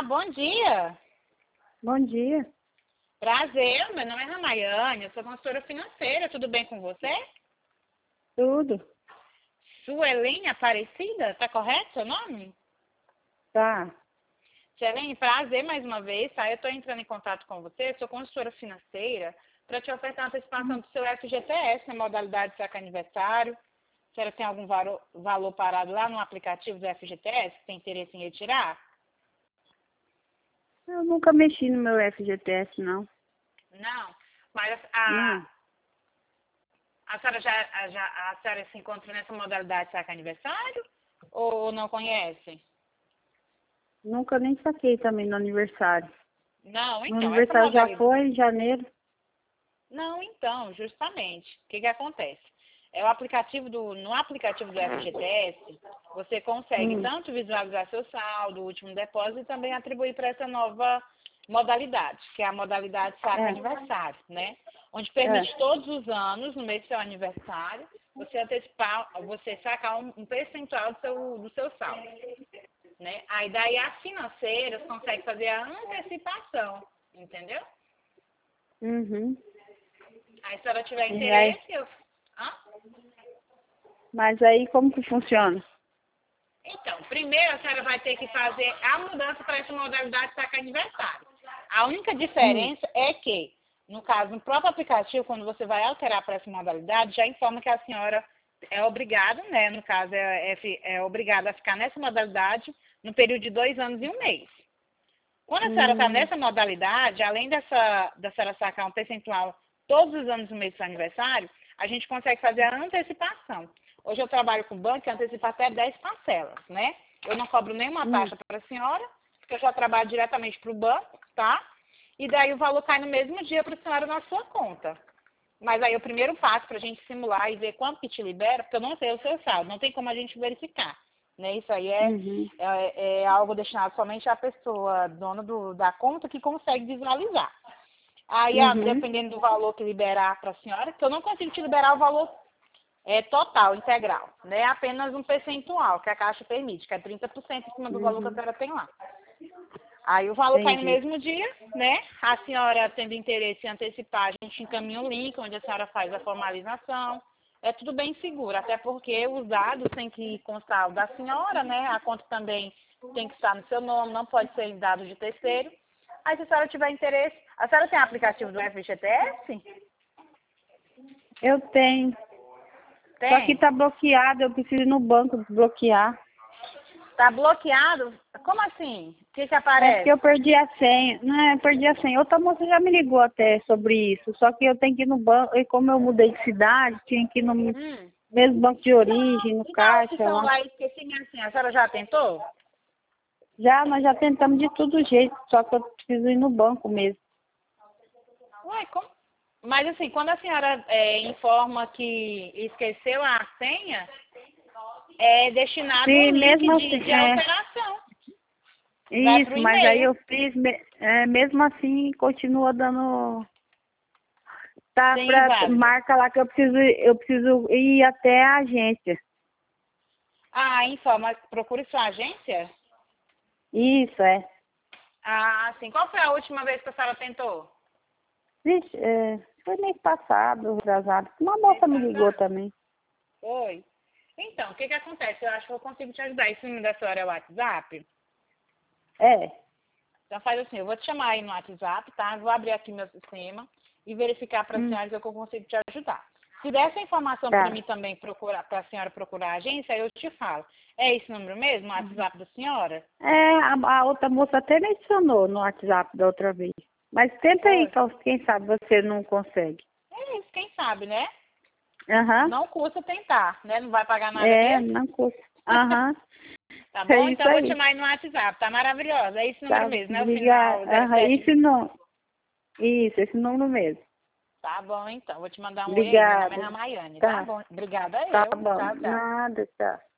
bom dia. Bom dia. Prazer, meu nome é Ramayane, eu sou consultora financeira, tudo bem com você? Tudo? Suelen Aparecida, tá correto seu nome? Tá. Suelen, prazer mais uma vez, tá? Eu tô entrando em contato com você, sou consultora financeira, para te ofertar uma antecipação do seu FGTS na modalidade saca aniversário. A senhora tem algum valor parado lá no aplicativo do FGTS? Tem interesse em retirar? Eu nunca mexi no meu FGTS, não. Não, mas Não. a senhora a senhora se encontra nessa modalidade saca aniversário ou não conhece? Nunca nem saquei também no aniversário. Não, No então, essa aniversário já modalidade... foi em janeiro. Não, então, justamente. O que que acontece? É o aplicativo no aplicativo do FGTS, você consegue tanto visualizar seu saldo, o último depósito e também atribuir para essa nova modalidade, que é a modalidade saca aniversário, né? Onde permite todos os anos, no mês do seu aniversário, você antecipar, você sacar um percentual do seu saldo, né? Aí daí as financeiras conseguem fazer a antecipação, entendeu? Uhum. Aí se a senhora tiver E aí? interesse, Hã? Mas aí como que funciona? Então, primeiro a senhora vai ter que fazer a mudança para essa modalidade saca aniversário. A única diferença é que, no caso, no próprio aplicativo, quando você vai alterar para essa modalidade, já informa que a senhora é obrigada, né? No caso, é obrigada a ficar nessa modalidade no período de 2 anos e 1 mês. Quando a senhora está nessa modalidade, além da senhora sacar um percentual todos os anos no mês do seu aniversário, a gente consegue fazer a antecipação. Hoje eu trabalho com banco que antecipa até 10 parcelas, né? Eu não cobro nenhuma taxa para a senhora, porque eu já trabalho diretamente para o banco, tá? E daí o valor cai no mesmo dia para a senhora na sua conta. Mas aí o primeiro passo para a gente simular e ver quanto que te libera, porque eu não sei o seu saldo, não tem como a gente verificar. Né? Isso aí é algo destinado somente à pessoa, dona da conta, que consegue visualizar. Aí, dependendo do valor que liberar para a senhora, que eu não consigo te liberar o valor total, integral, né? Apenas um percentual que a Caixa permite, que é 30% em cima do valor que a senhora tem lá. Aí o valor cai no mesmo dia, né? A senhora tendo interesse em antecipar, a gente encaminha um link onde a senhora faz a formalização. É tudo bem seguro, até porque os dados têm que constar o da senhora, né? A conta também tem que estar no seu nome, não pode ser em dados de terceiro. Aí se a senhora tiver interesse, a senhora tem aplicativo do FGTS? Eu tenho. Tem? Só que tá bloqueado, eu preciso ir no banco desbloquear. Tá bloqueado? Como assim? O que É aparece? porque eu perdi a senha. Não, eu perdi a senha. Outra moça já me ligou até sobre isso. Só que eu tenho que ir no banco. E como eu mudei de cidade, tinha que ir no mesmo banco de origem, no E na caixa opção lá. lá, esqueci minha senha. A senhora já tentou? Já, nós já tentamos de todo jeito. Só que eu preciso ir no banco mesmo. Ué, como? Mas assim, quando a senhora informa que esqueceu a senha, é destinado um Sim, link mesmo assim. de alteração. Vai pro Isso, mas aí e-mail. eu fiz. Mesmo assim, continua dando. Tá Sem pra. inválida. Marca lá que eu preciso ir até a agência. Ah, informa. Procure sua agência? Isso, é. Ah, sim. Qual foi a última vez que a senhora tentou? Vixe, foi mês passado, atrasado. Uma Mês moça me ligou passado? também. Foi. Então, o que que acontece? Eu acho que eu consigo te ajudar. Esse número da senhora é o WhatsApp? É. Então faz assim, eu vou te chamar aí no WhatsApp, tá? Vou abrir aqui meu sistema e verificar para a senhora que eu consigo te ajudar. Se der essa informação para Tá. mim também procurar, para a senhora procurar a agência, eu te falo. É esse número mesmo, o WhatsApp da senhora? A outra moça até mencionou no WhatsApp da outra vez. Mas tenta aí, Foi. quem sabe você não consegue. É isso, quem sabe, né? Aham. Não custa tentar, né? Não vai pagar nada mesmo. Não custa. Aham. Tá É bom? isso Então eu vou te aí. chamar aí no WhatsApp. Tá maravilhosa. É esse número Tá, mesmo, né? O ligar. final Aham. 07. Isso, esse número mesmo. Tá bom, então. Vou te mandar um oi aí. Meu nome é Obrigada. Ramayane, tá Tá. bom? Obrigada Tá eu. bom. Tchau, tchau. Nada, tchau.